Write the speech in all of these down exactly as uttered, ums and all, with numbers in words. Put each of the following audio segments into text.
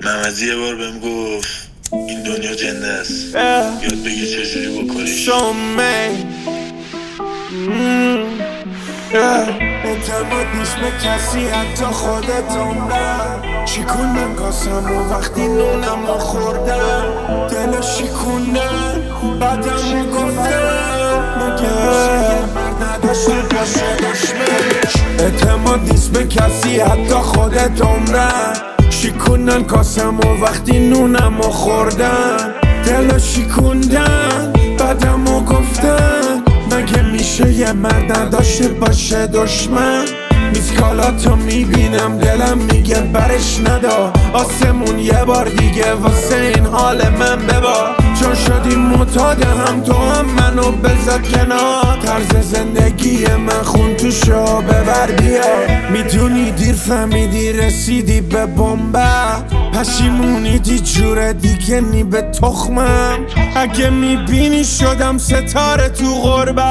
ممزی یه بار بهم گفت این دنیا جنده است، یاد بگیر چجوری بکنیش. اعتماد نیست به کسی حتی خودت عمرم. شیکوندن کاسم و وقتی نونم رو خوردم دل شیکوندن بدم رو گفتم مگه یه مرد نداشته باشه دشمنش. اعتماد نیست به کسی حتی خودت عمرم. شیکوندن کاسم و وقتی نونم رو خوردم دل شیکوندن بدم رو گفتم مگه میشه یه مرد نداشته باشه دشمن. میسکالاتو میبینم دلم میگه برش ندا، آسمون یه بار دیگه واسه این حال من ببا. چون شدیم معتاد هم تو هم منو بذار کنار، طرز زندگی من خون تو شو ببر بیا. میدونی دیر فهمیدی رسیدی به بمبه، پشیمونی دی جوره دیگه نی به تخمم. اگه میبینی شدم ستاره تو غربه،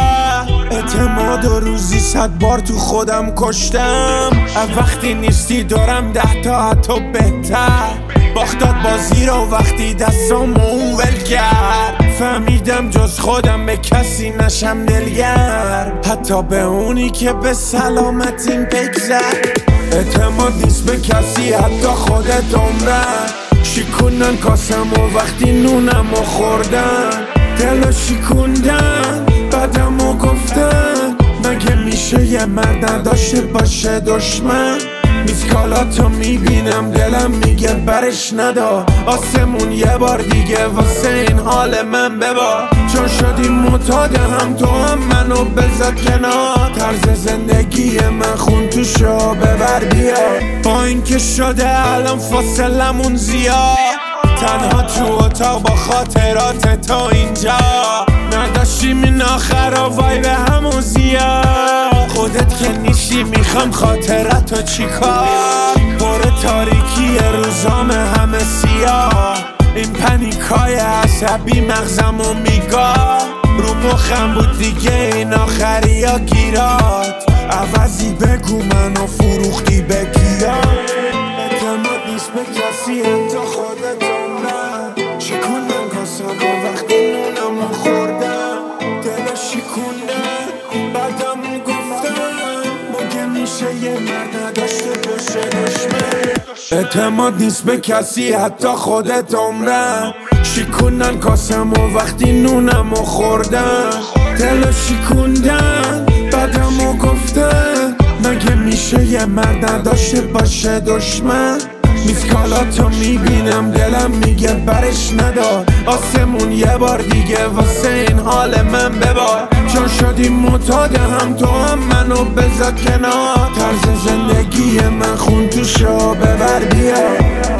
اعتماد و روزی صد بار تو خودم کشتم. وقتی نیستی دارم ده تا حتی بهتر، باختاد بازی رو وقتی دستامو اون ول کرد. فهمیدم جز خودم به کسی نشم دلگر، حتی به اونی که به سلامتیم بگذر. اعتماد نیست به کسی حتی خودت عمرم. شیکوندن کاسم و وقتی نونم رو خوردن دل شیکوندن بدم رو گفتن مگه میشه یه مرد نداشته باشه دشمن. میسکالاتو میبینم دلم میگه برش ندا، آسمون یه بار دیگه واسه این حال من ببا. چون شدیم معتاد هم تو هم منو بذار کنار، طرز زندگی من خون تو شو ببر بیا. با اینکه شده الان فاصلمون زیاد، تنها تو اتاق با خاطرات تا اینجا نداشتیم این آخرا وای به همون زیاد. خودت که نیستی میخوام خاطرتو چیکار، پر تاریکی روزام همه سیاه. این پنیکای عصبی مغزمو میگاه، رو مخم بود دیگه این آخری ها گیرات. عوضی بگو منو فروختی به کیا. اعتماد نیست به کسی حتی خودت عمرم. شیکوندن کاسم و وقتی نونم رو خوردم دل شیکوندن بدم رو گفتم مگه میشه یه مرد نداشته باشه دشمن. اعتماد نیست به کسی حتی خودت عمرم. شیکوندن کاسم و وقتی نونم رو خوردم دل شیکوندن بدم رو گفتن مگه میشه یه مرد نداشته باشه دشمن. میسکالاتو میبینم دلم میگه برش ندا، آسمون یه بار دیگه واسه این حال من ببا. چون شدیم معتاد هم تو هم منو بذار کنار، طرز زندگی من خون تو شو ببر بیا.